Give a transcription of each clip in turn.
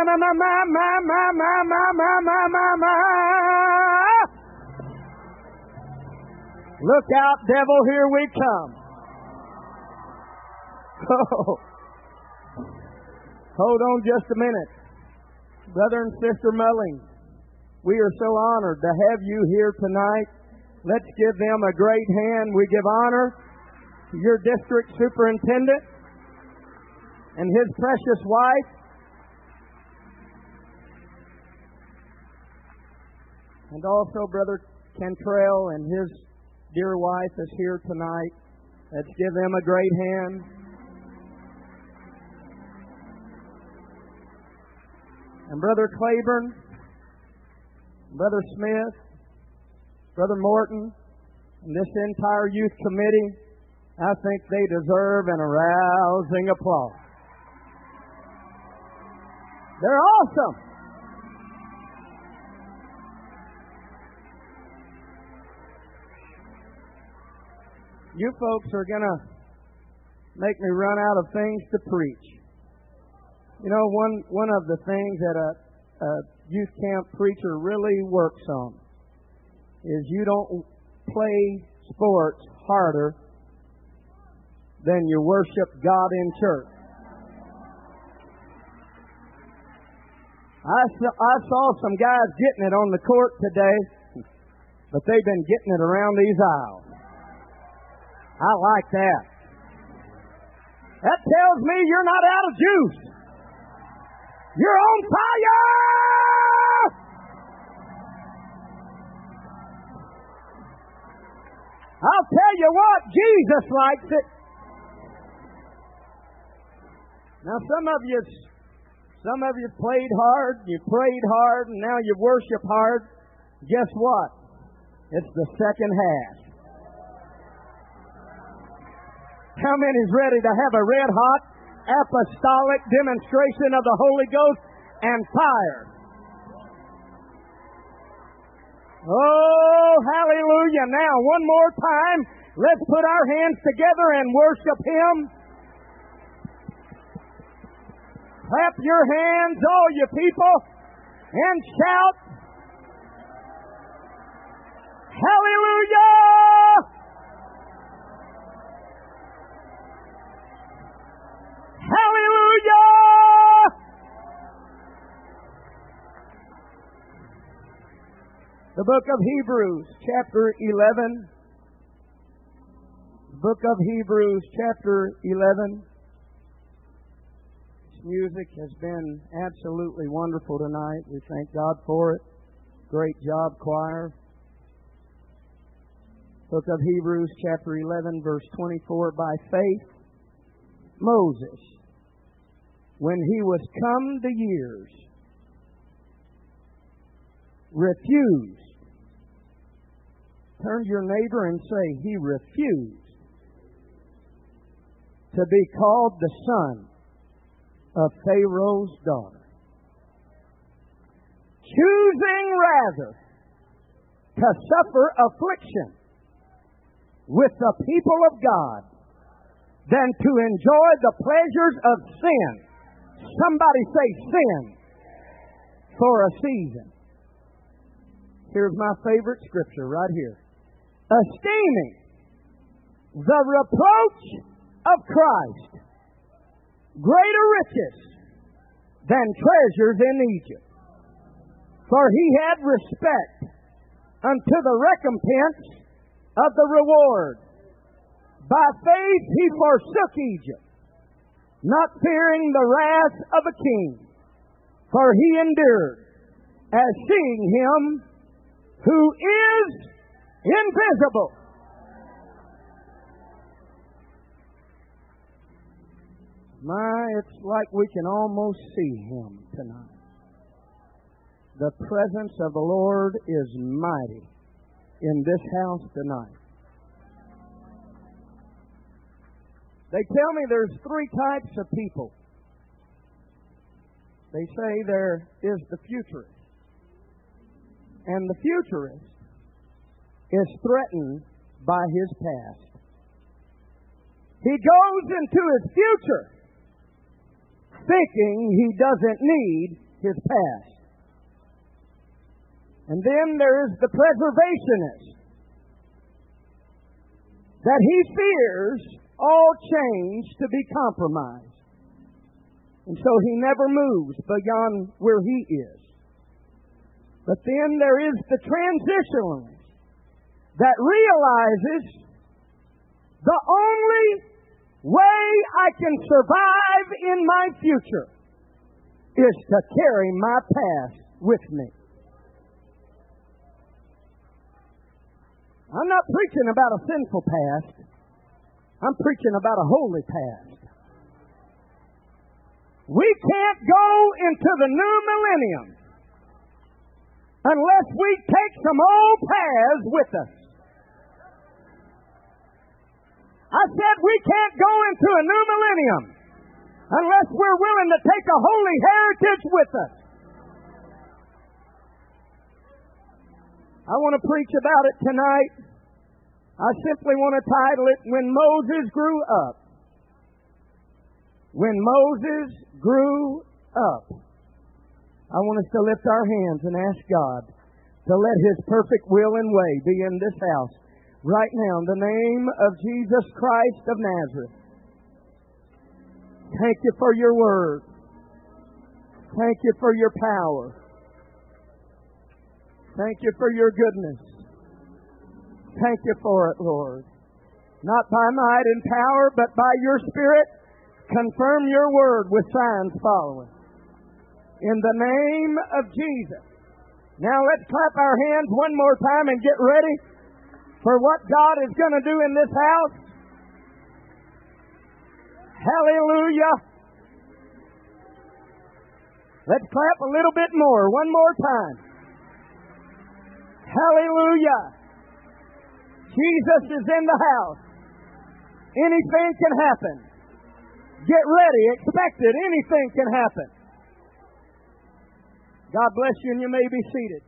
Look out, devil, here we come. Oh. Hold on just a minute. Brother and Sister Mullings, we are so honored to have you here tonight. Let's give them a great hand. We give honor to your district superintendent and his precious wife. And also Brother Cantrell and his dear wife is here tonight. Let's give them a great hand. And Brother Claiborne, Brother Smith, Brother Morton, and this entire youth committee, I think they deserve an arousing applause. They're awesome. You folks are going to make me run out of things to preach. You know, one of the things that a youth camp preacher really works on is you don't play sports harder than you worship God in church. I saw some guys getting it on the court today, but they've been getting it around these aisles. I like that. That tells me you're not out of juice. You're on fire! I'll tell you what, Jesus likes it. Now some of you played hard, you prayed hard, and now you worship hard. Guess what? It's the second half. How many's ready to have a red-hot apostolic demonstration of the Holy Ghost and fire? Oh, hallelujah. Now, one more time, let's put our hands together and worship Him. Clap your hands, all you people, and shout, hallelujah! Hallelujah! The book of Hebrews, chapter 11. Book of Hebrews, chapter 11. This music has been absolutely wonderful tonight. We thank God for it. Great job, choir. Book of Hebrews, chapter 11, verse 24. By faith, Moses, when he was come to years, refused. Turn to your neighbor and say, he refused to be called the son of Pharaoh's daughter, choosing rather to suffer affliction with the people of God than to enjoy the pleasures of sin. Somebody say sin for a season. Here's my favorite scripture right here. Esteeming the reproach of Christ greater riches than treasures in Egypt. For he had respect unto the recompense of the reward. By faith he forsook Egypt, not fearing the wrath of a king, for he endured, as seeing him who is invisible. My, it's like we can almost see him tonight. The presence of the Lord is mighty in this house tonight. They tell me there's three types of people. They say there is the futurist. And the futurist is threatened by his past. He goes into his future thinking he doesn't need his past. And then there is the preservationist, that he fears all change to be compromised. And so he never moves beyond where he is. But then there is the transitionalist that realizes the only way I can survive in my future is to carry my past with me. I'm not preaching about a sinful past. I'm preaching about a holy past. We can't go into the new millennium unless we take some old paths with us. I said we can't go into a new millennium unless we're willing to take a holy heritage with us. I want to preach about it tonight. I simply want to title it, When Moses Grew Up. When Moses grew up. I want us to lift our hands and ask God to let His perfect will and way be in this house right now in the name of Jesus Christ of Nazareth. Thank you for your word. Thank you for your power. Thank you for your goodness. Thank you for it, Lord. Not by might and power, but by your Spirit, confirm your word with signs following. In the name of Jesus. Now let's clap our hands one more time and get ready for what God is going to do in this house. Hallelujah. Let's clap a little bit more. One more time. Hallelujah. Jesus is in the house. Anything can happen. Get ready. Expect it. Anything can happen. God bless you, and you may be seated.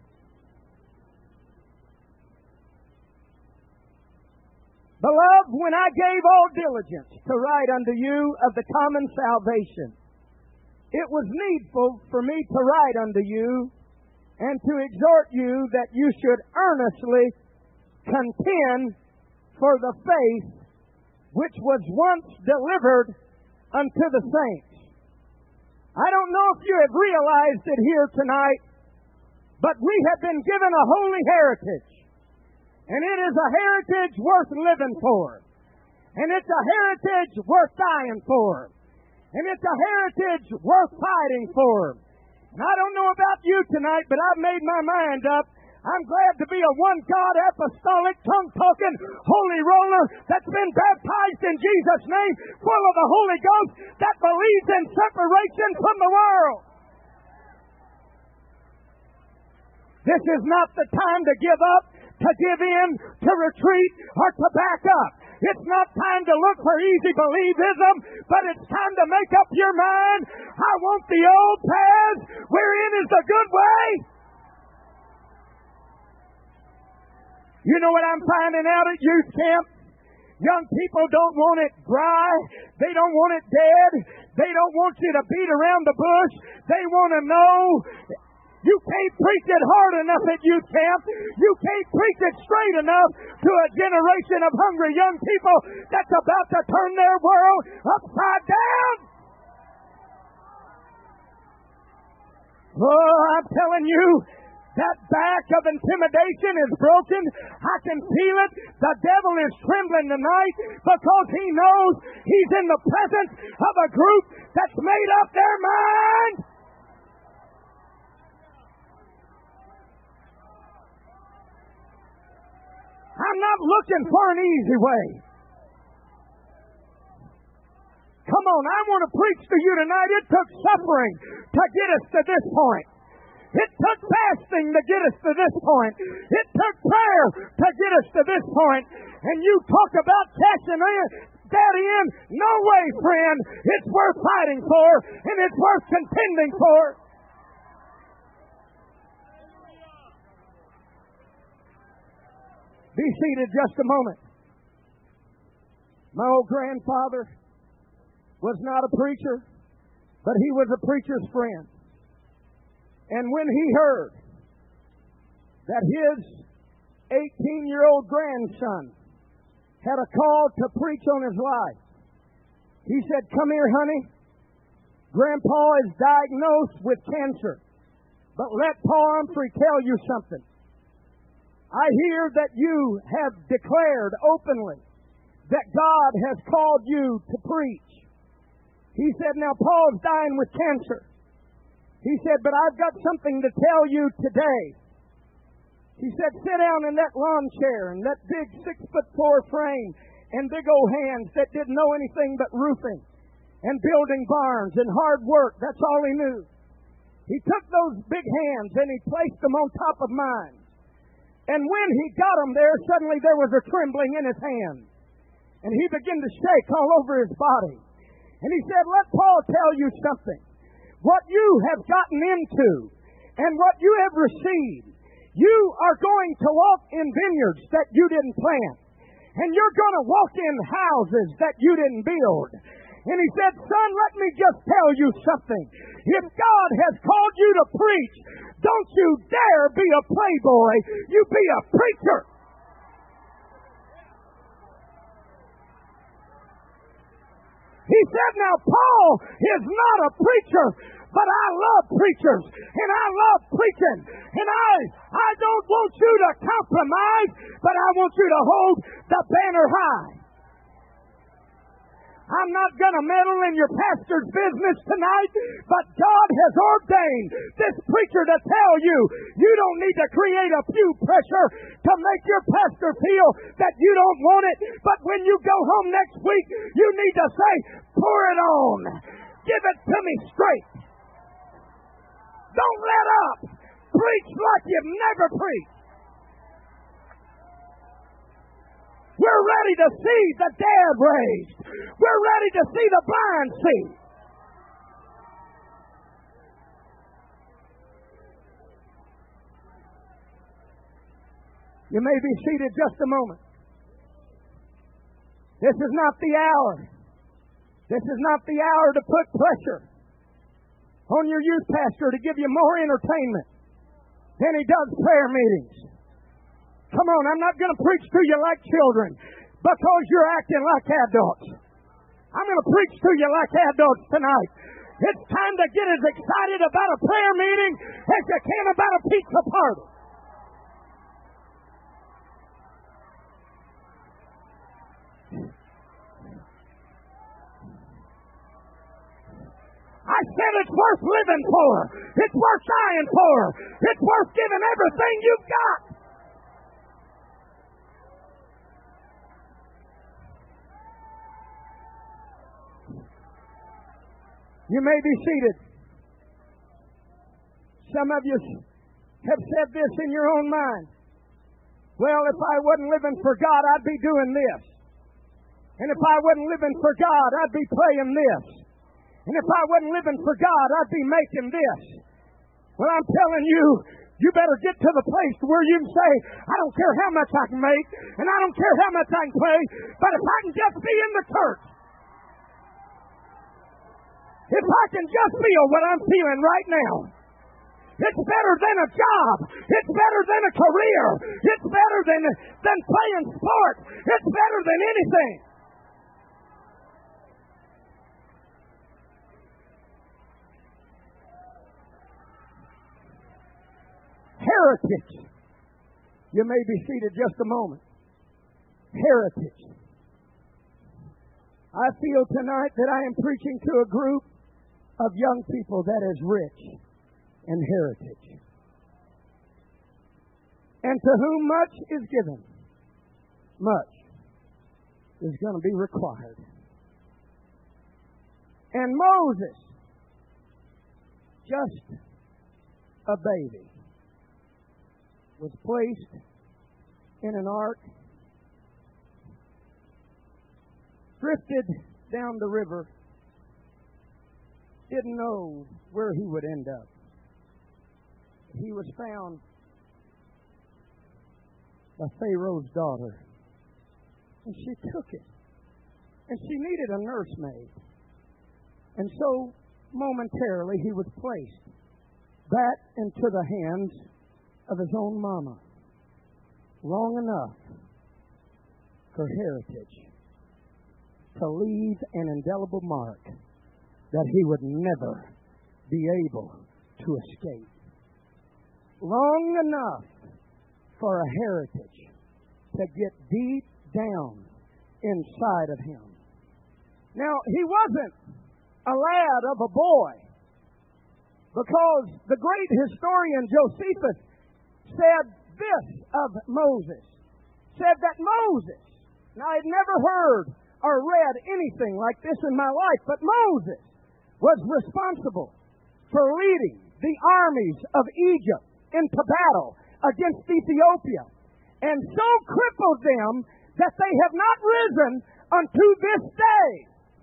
Beloved, when I gave all diligence to write unto you of the common salvation, it was needful for me to write unto you and to exhort you that you should earnestly contend for the faith which was once delivered unto the saints. I don't know if you have realized it here tonight, but we have been given a holy heritage. And it is a heritage worth living for. And it's a heritage worth dying for. And it's a heritage worth fighting for. And I don't know about you tonight, but I've made my mind up. I'm glad to be a one-God, apostolic, tongue-talking, holy roller that's been baptized in Jesus' name, full of the Holy Ghost, that believes in separation from the world. This is not the time to give up, to give in, to retreat, or to back up. It's not time to look for easy believism, but it's time to make up your mind. I want the old paths wherein is the good way. You know what I'm finding out at youth camp? Young people don't want it dry. They don't want it dead. They don't want you to beat around the bush. They want to know. You can't preach it hard enough at youth camp. You can't preach it straight enough to a generation of hungry young people that's about to turn their world upside down. Oh, I'm telling you, that back of intimidation is broken. I can feel it. The devil is trembling tonight because he knows he's in the presence of a group that's made up their mind. I'm not looking for an easy way. Come on, I want to preach to you tonight. It took suffering to get us to this point. It took fasting to get us to this point. It took prayer to get us to this point. And you talk about cashing that in. No way, friend. It's worth fighting for, and it's worth contending for. Be seated just a moment. My old grandfather was not a preacher, but he was a preacher's friend. And when he heard that his 18-year-old grandson had a call to preach on his life, he said, "Come here, honey. Grandpa is diagnosed with cancer. But let Paul Humphrey tell you something. I hear that you have declared openly that God has called you to preach." He said, "Now Paul's dying with cancer." He said, "But I've got something to tell you today." He said, "Sit down in that lawn chair and that big 6'4" frame and big old hands that didn't know anything but roofing and building barns and hard work. That's all he knew. He took those big hands and he placed them on top of mine. And when he got them there, suddenly there was a trembling in his hand. And he began to shake all over his body. And he said, "Let Paul tell you something. What you have gotten into and what you have received, you are going to walk in vineyards that you didn't plant. And you're going to walk in houses that you didn't build." And he said, "Son, let me just tell you something. If God has called you to preach, don't you dare be a playboy. You be a preacher." He said, "Now, Paul is not a preacher, but I love preachers, and I love preaching. And I don't want you to compromise, but I want you to hold the banner high. I'm not going to meddle in your pastor's business tonight, but God has ordained this preacher to tell you, you don't need to create a pew pressure to make your pastor feel that you don't want it. But when you go home next week, you need to say, pour it on. Give it to me straight. Don't let up. Preach like you've never preached. We're ready to see the dead raised. We're ready to see the blind see. You may be seated just a moment. This is not the hour. This is not the hour to put pressure on your youth pastor to give you more entertainment than he does prayer meetings. Come on, I'm not going to preach to you like children because you're acting like adults. I'm going to preach to you like adults tonight. It's time to get as excited about a prayer meeting as you can about a pizza party. I said it's worth living for. It's worth dying for. It's worth giving everything you've got. You may be seated. Some of you have said this in your own mind. Well, if I wasn't living for God, I'd be doing this. And if I wasn't living for God, I'd be playing this. And if I wasn't living for God, I'd be making this. Well, I'm telling you, you better get to the place where you can say, I don't care how much I can make, and I don't care how much I can play, but if I can just be in the church, if I can just feel what I'm feeling right now, it's better than a job. It's better than a career. It's better than playing sports. It's better than anything. Heritage. You may be seated just a moment. Heritage. I feel tonight that I am preaching to a group of young people that is rich in heritage. And to whom much is given, much is going to be required. And Moses, just a baby, was placed in an ark, drifted down the river, didn't know where he would end up. He was found by Pharaoh's daughter, and she took it, and she needed a nursemaid. And so, momentarily, he was placed back into the hands of his own mama long enough for heritage to leave an indelible mark that he would never be able to escape. Long enough for a heritage to get deep down inside of him. Now, he wasn't a lad of a boy, because the great historian Josephus said this of Moses, said that Moses, now I'd never heard or read anything like this in my life, but Moses was responsible for leading the armies of Egypt into battle against Ethiopia, and so crippled them that they have not risen unto this day.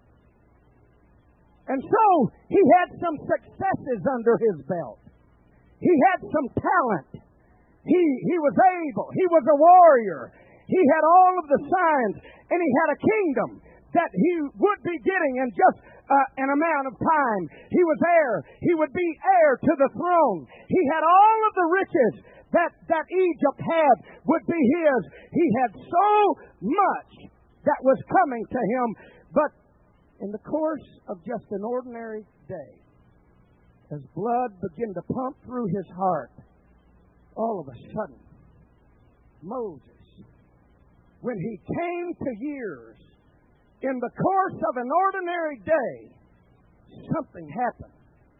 And so he had some successes under his belt. He had some talent. He was able. He was a warrior. He had all of the signs, and he had a kingdom that he would be getting in just an amount of time. He was heir. He would be heir to the throne. He had all of the riches that Egypt had would be his. He had so much that was coming to him. But in the course of just an ordinary day, as blood began to pump through his heart, all of a sudden, Moses, when he came to years, in the course of an ordinary day, something happened.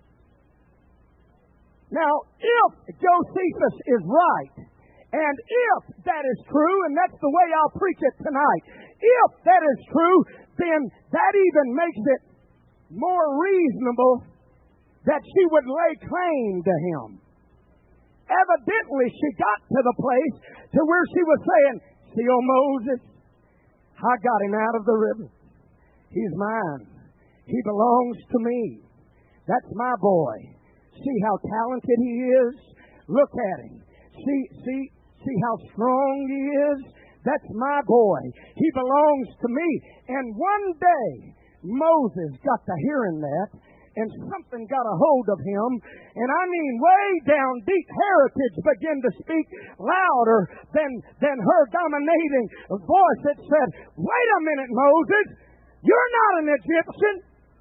Now, if Josephus is right, and if that is true, and that's the way I'll preach it tonight, if that is true, then that even makes it more reasonable that she would lay claim to him. Evidently, she got to the place to where she was saying, "See, oh Moses, I got him out of the river. He's mine. He belongs to me. That's my boy. See how talented he is? Look at him. See how strong he is? That's my boy. He belongs to me." And one day, Moses got to hearing that, and something got a hold of him, and I mean way down deep, heritage began to speak louder than her dominating voice that said, "Wait a minute, Moses, you're not an Egyptian.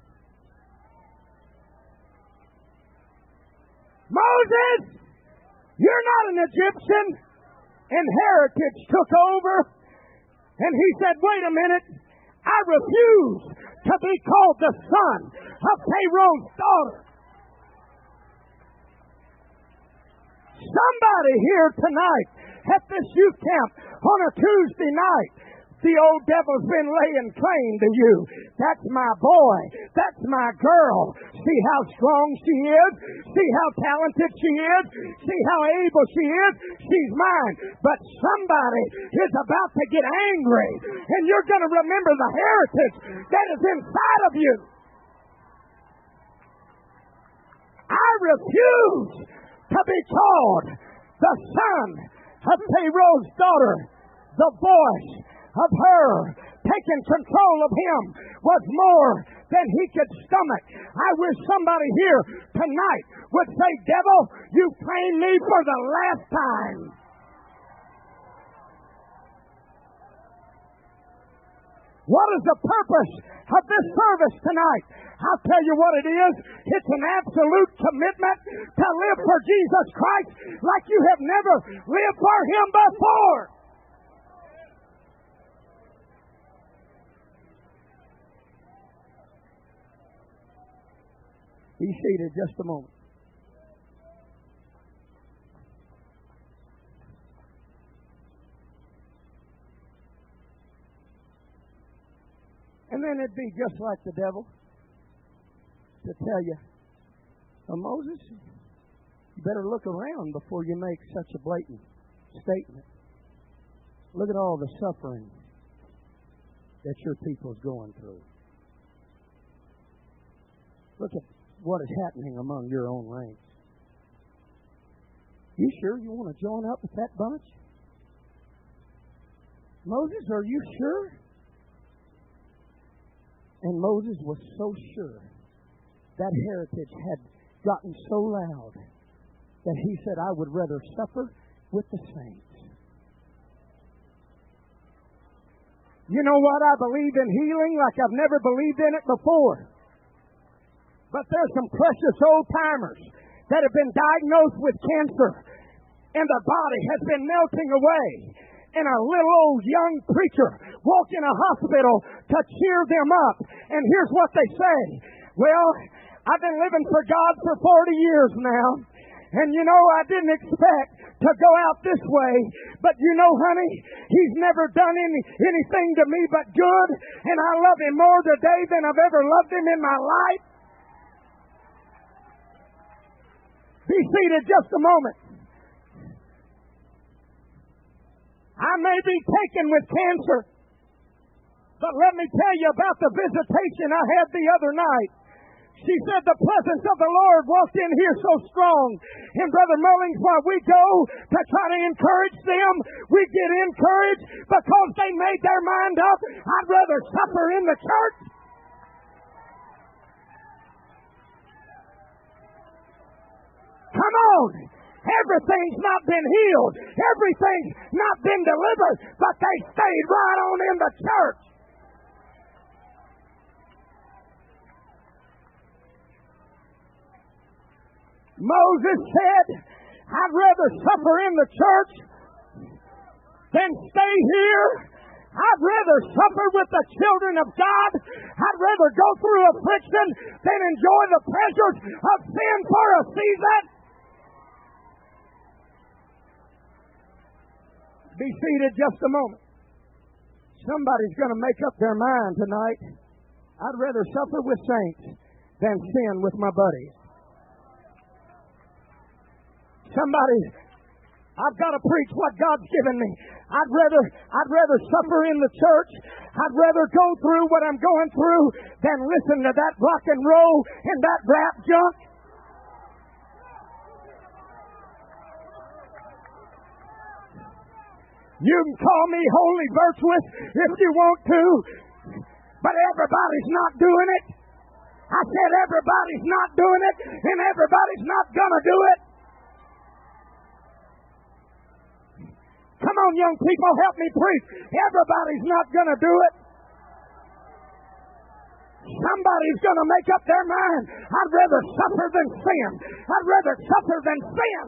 Moses, you're not an Egyptian." And heritage took over, and he said, "Wait a minute, I refuse to be called the son of Pharaoh's daughter." Somebody here tonight at this youth camp on a Tuesday night, the old devil's been laying claim to you. That's my boy. That's my girl. See how strong she is. See how talented she is. See how able she is. She's mine. But somebody is about to get angry, and you're going to remember the heritage that is inside of you. I refuse to be called the son of Pharaoh's daughter. The voice of her taking control of him was more than he could stomach. I wish somebody here tonight would say, "Devil, you framed me for the last time." What is the purpose of this service tonight? I'll tell you what it is. It's an absolute commitment to live for Jesus Christ like you have never lived for him before. Be seated just a moment. And then it'd be just like the devil to tell you, "Moses, you better look around before you make such a blatant statement. Look at all the suffering that your people's going through. Look at what is happening among your own ranks. You sure you want to join up with that bunch? Moses, are you sure?" And Moses was so sure. That heritage had gotten so loud that he said, I would rather suffer with the saints. You know what? I believe in healing like I've never believed in it before. But there's some precious old-timers that have been diagnosed with cancer, and their body has been melting away. And a little old young preacher walked in a hospital to cheer them up. And here's what they say. Well, I've been living for God for 40 years now. And you know, I didn't expect to go out this way. But you know, honey, he's never done anything to me but good. And I love him more today than I've ever loved him in my life. Be seated just a moment. I may be taken with cancer, but let me tell you about the visitation I had the other night. She said the presence of the Lord walked in here so strong. And Brother Mullings, while we go to try to encourage them, we get encouraged because they made their mind up. I'd rather suffer in the church. Come on. Everything's not been healed. Everything's not been delivered. But they stayed right on in the church. Moses said, I'd rather suffer in the church than stay here. I'd rather suffer with the children of God. I'd rather go through affliction than enjoy the pleasures of sin for a season. Be seated just a moment. Somebody's going to make up their mind tonight. I'd rather suffer with saints than sin with my buddies. I've got to preach what God's given me. I'd rather suffer in the church. I'd rather go through what I'm going through than listen to that rock and roll and that rap junk. You can call me wholly virtuous if you want to, but everybody's not doing it. I said everybody's not doing it, and everybody's not going to do it. Come on, young people, help me preach. Everybody's not going to do it. Somebody's going to make up their mind. I'd rather suffer than sin. I'd rather suffer than sin.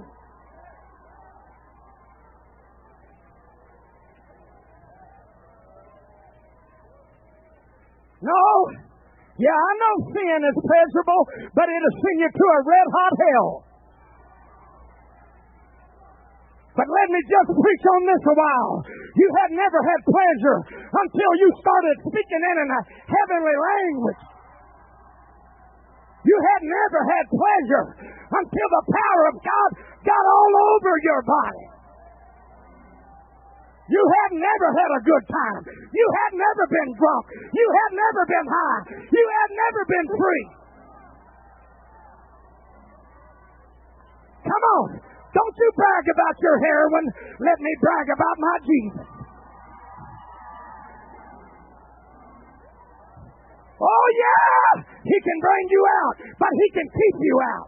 No. Yeah, I know sin is pleasurable, but it'll send you to a red-hot hell. But let me just preach on this a while. You had never had pleasure until you started speaking in a heavenly language. You had never had pleasure until the power of God got all over your body. You had never had a good time. You had never been drunk. You had never been high. You had never been free. Come on. Don't you brag about your heroin. Let me brag about my Jesus. Oh, yeah, he can bring you out, but he can keep you out.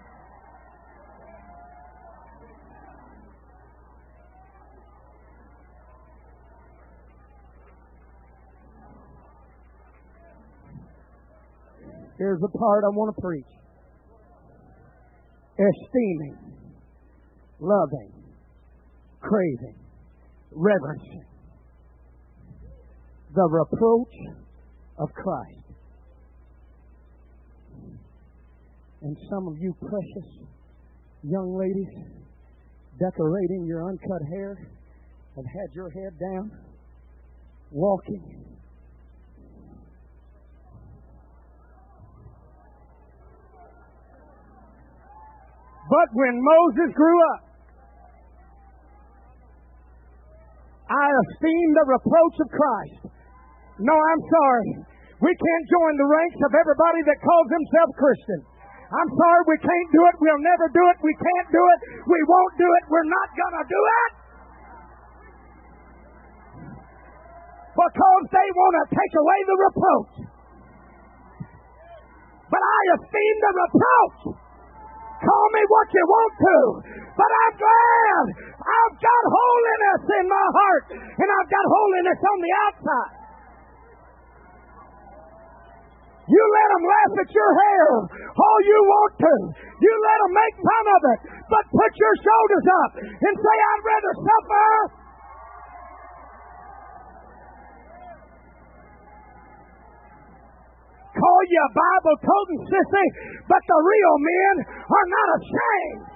Here's the part I want to preach. Esteeming, loving, craving, reverencing the reproach of Christ. And some of you precious young ladies decorating your uncut hair have had your head down, walking. But when Moses grew up, I esteemed the reproach of Christ. No, I'm sorry. We can't join the ranks of everybody that calls himself Christian. I'm sorry, we can't do it. We'll never do it. We can't do it. We won't do it. We're not going to do it. Because they want to take away the reproach. But I esteem the reproach. Call me what you want to, but I'm glad I've got holiness in my heart, and I've got holiness on the outside. You let them laugh at your hair all you want to. You let them make fun of it, but put your shoulders up and say, I'd rather suffer. Call you a Bible-toting sissy, but the real men are not ashamed.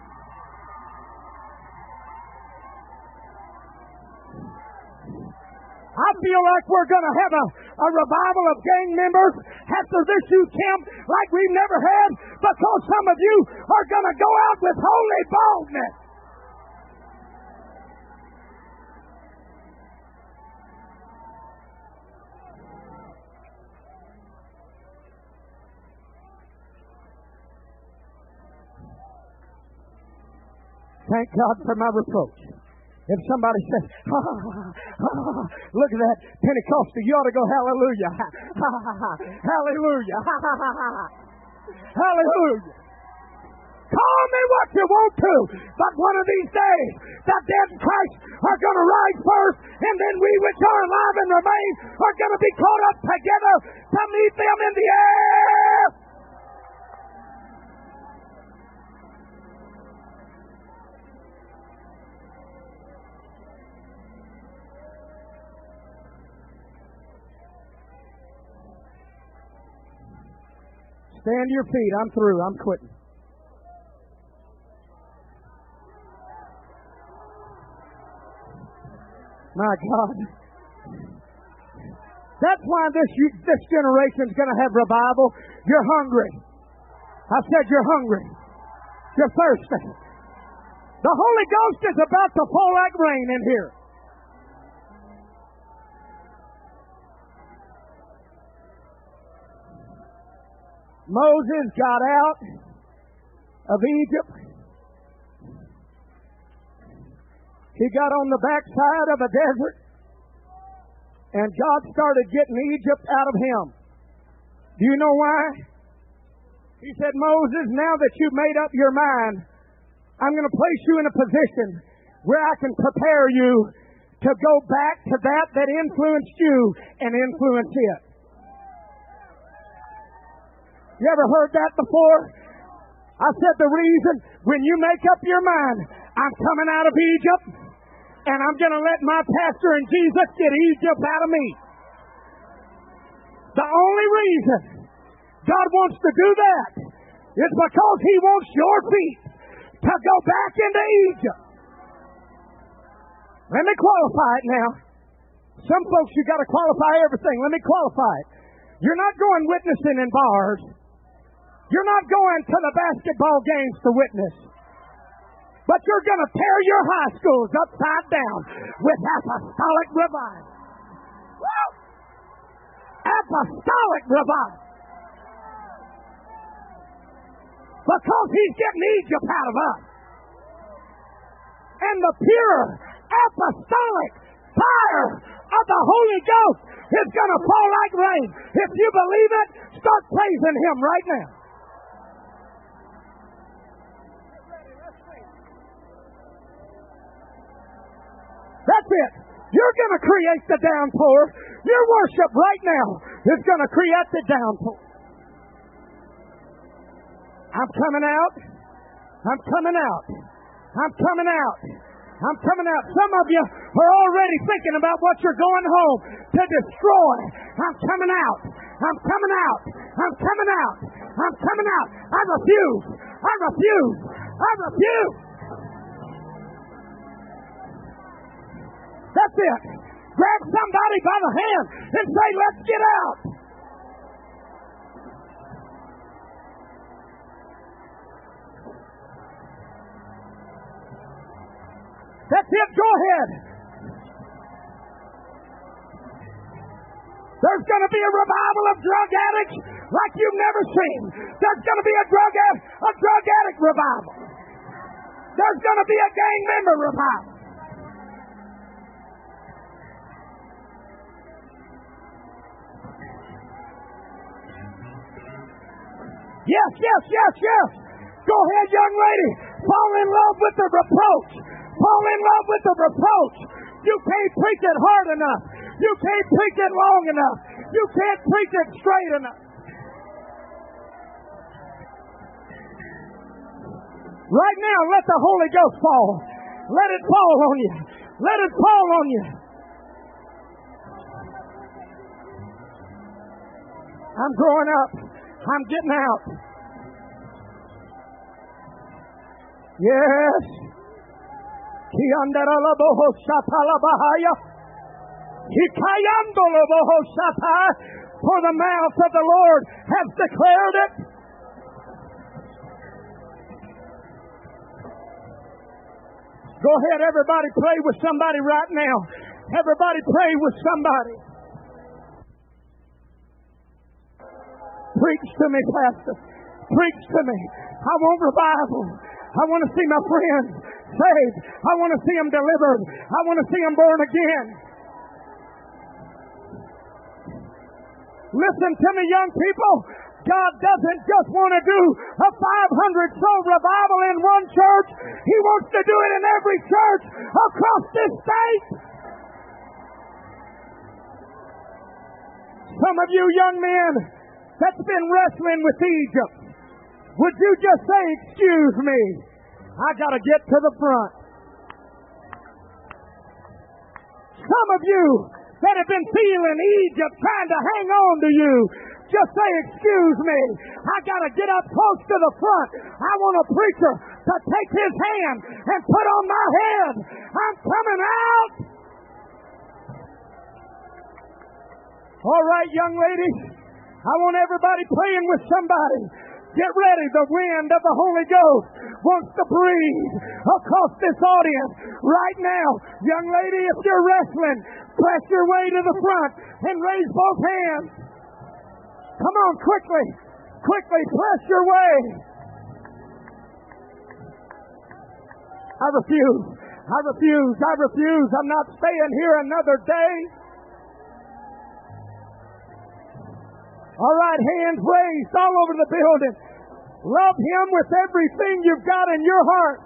I feel like we're going to have a revival of gang members after this youth camp like we've never had, because some of you are going to go out with holy boldness. Thank God for my reproach. If somebody says, look at that Pentecostal, you ought to go, hallelujah, hallelujah, hallelujah. Call me what you want to, but one of these days, the dead in Christ are going to rise first, and then we which are alive and remain are going to be caught up together to meet them in the air. Stand to your feet. I'm through. I'm quitting. My God. That's why this generation's going to have revival. You're hungry. I said you're hungry. You're thirsty. The Holy Ghost is about to fall like rain in here. Moses got out of Egypt. He got on the backside of a desert, and God started getting Egypt out of him. Do you know why? He said, Moses, now that you've made up your mind, I'm going to place you in a position where I can prepare you to go back to that influenced you and influence it. You ever heard that before? I said the reason, when you make up your mind, I'm coming out of Egypt, and I'm going to let my pastor and Jesus get Egypt out of me. The only reason God wants to do that is because He wants your feet to go back into Egypt. Let me qualify it now. Some folks, you got to qualify everything. Let me qualify it. You're not going witnessing in bars. You're not going to the basketball games to witness. But you're going to tear your high schools upside down with apostolic revival. Woo! Apostolic revival. Because He's getting Egypt out of us. And the pure apostolic fire of the Holy Ghost is going to fall like rain. If you believe it, start praising Him right now. That's it. You're going to create the downpour. Your worship right now is going to create the downpour. I'm coming out. I'm coming out. I'm coming out. I'm coming out. Some of you are already thinking about what you're going home to destroy. I'm coming out. I'm coming out. I'm coming out. I'm coming out. I refuse. I refuse. I refuse. That's it. Grab somebody by the hand and say, let's get out. That's it. Go ahead. There's going to be a revival of drug addicts like you've never seen. There's going to be a drug addict revival. There's going to be a gang member revival. Yes, yes, yes, yes. Go Go ahead, young lady. Fall in love with the reproach. Fall in love with the reproach. You can't preach it hard enough. You can't preach it long enough. You can't preach it straight enough. Right now, let the Holy Ghost fall. Let it fall on you. Let it fall on you. I'm growing up. I'm getting out. Yes. For the mouth of the Lord has declared it. Go ahead, everybody, pray with somebody right now. Everybody pray with somebody. Preach to me, Pastor. Preach to me. I want revival. I want to see my friends saved. I want to see them delivered. I want to see them born again. Listen to me, young people. God doesn't just want to do a 500 soul revival in one church. He wants to do it in every church across this state. Some of you young men that's been wrestling with Egypt, would you just say, excuse me, I got to get to the front. Some of you that have been feeling Egypt trying to hang on to you, just say, excuse me, I got to get up close to the front. I want a preacher to take his hand and put on my head. I'm coming out. All right, young ladies, I want everybody praying with somebody. Get ready. The wind of the Holy Ghost wants to breathe across this audience right now. Young lady, if you're wrestling, press your way to the front and raise both hands. Come on, quickly. Quickly, press your way. I refuse. I refuse. I refuse. I'm not staying here another day. All right, hands raised all over the building. Love Him with everything you've got in your heart.